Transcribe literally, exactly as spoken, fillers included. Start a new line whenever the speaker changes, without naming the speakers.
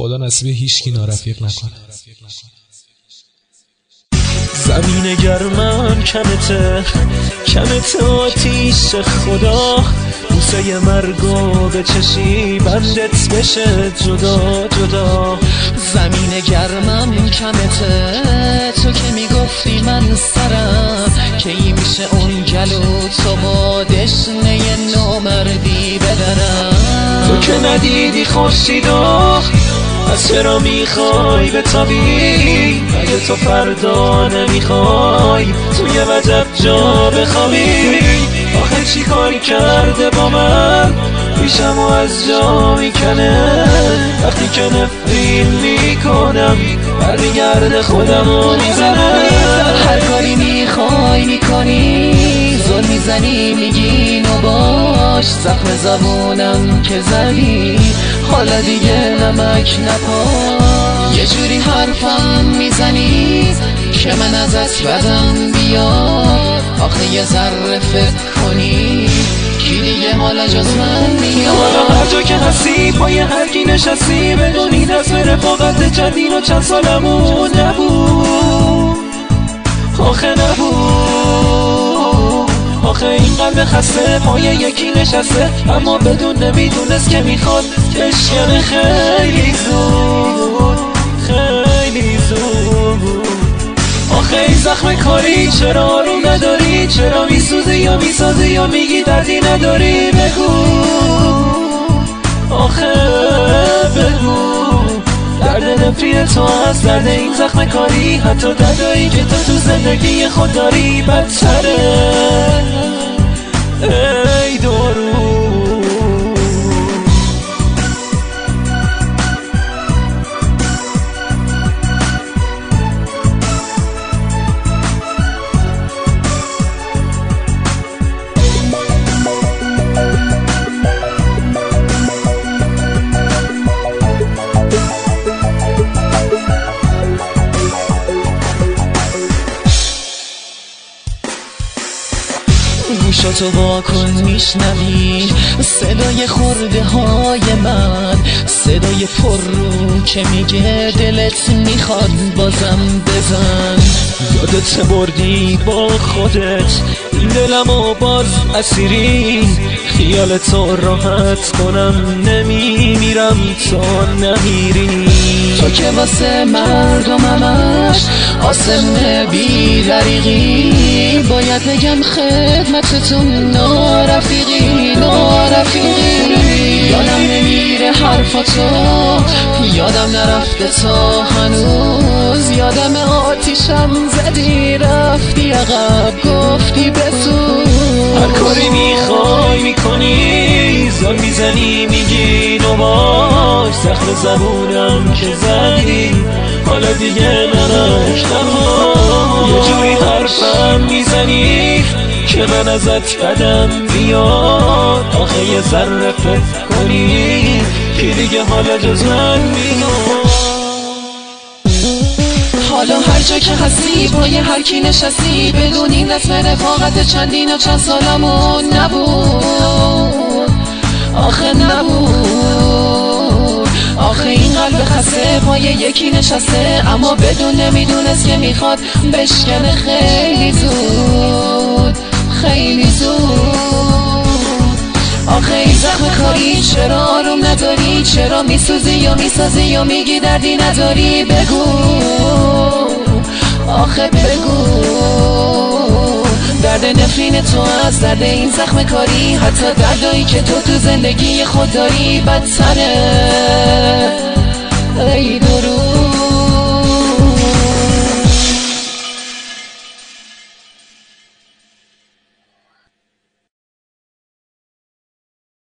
خدا نصیب هیچکی نارفیق نکنه.
زمین گرمم کمته کمته آتیش خدا، بوسه مرگو به چشی بندت بشه جدا جدا.
زمین گرمم کمته تو که میگفتی من سرم، که ای میشه اون گلو تو با دشنه نامردی بدرم.
تو که ندیدی خورشیدو از چرا میخوای بتابی، مگه تو فردا نمیخوای توی وجب جا بخوابی؟ آخه چی کاری کرده با من پیشم و از جا میکنه، وقتی که نفرین میکنم برمیگرده خودم رو میزنه.
هر کاری میخوای میکنی، زل میزنی میگی نو باش، زخم زبونم که زدی حالا دیگه نمک نپاش. یه جوری حرفم میزنی که من ازت بدم بیاد، آخه یه ذره فکر کنی کی دیگه حالا جز من میاد.
حالا هر جا که هستی پای هر کی نشستی، بدونی دست رفاقت چندین و چند سالمون نبود، آخه نبود. آخه این قلب خسته پای یکی نشسته، اما بدون نمیدونست که میخواد بشکنه خیلی زود خیلی زود. آخه این زخم کاری چرا آروم نداری، چرا میسوزی یا میسازی یا میگی دردی نداری؟ بگو آخه بگو، درد نفری تو از درد این زخم کاری، حتی دردایی که تو تو زندگی خود داری بدتره. ای دورو
گوشاتو واکن میشنوی صدای خورده های من، صدای پر رو که میگه دلت میخواد بازم بزن.
یادت بردی با خودت این دلمو باز اسیری، خیال تو راحت کنم نمیمیرم تو نمیری.
تو که واسه مردممش آسم بی دریغی، باید بگم خدمتتون نارفیقی نارفیقی. یادم نمیره حرفاتو، یادم نرفته تا هنوز، یادم آتیشم زدی رفتی عقب گفتی بسوز.
هر کاری میخوای میکنی، زل میزنی میگی نو باش، زخم زبونم که زدی حالا دیگه نمک نپاش. یه جوری حرفم میزنی که من ازت بدم بیاد، آخه یه ذره فکر کنی کی دیگه حالا جز من میاد.
حالا هر جا که هستی پای هر کی نشستی، بدون این رسم رفاقت چندین و چند سالمون نبود، آخه نبود. آخه این قلب خسته پای یکی نشسته، اما بدون نمیدونست که میخواد بشکنه خیلی زود خیلی زود. آخه این زخم کاری چرا آروم نداری، چرا میسوزی یا میسازی یا میگی دردی نداری؟ بگو آخه بگو، درد نفرین تو از درد این زخم کاری، حتی دردایی که تو تو زندگی خود داری بدتره. ای درو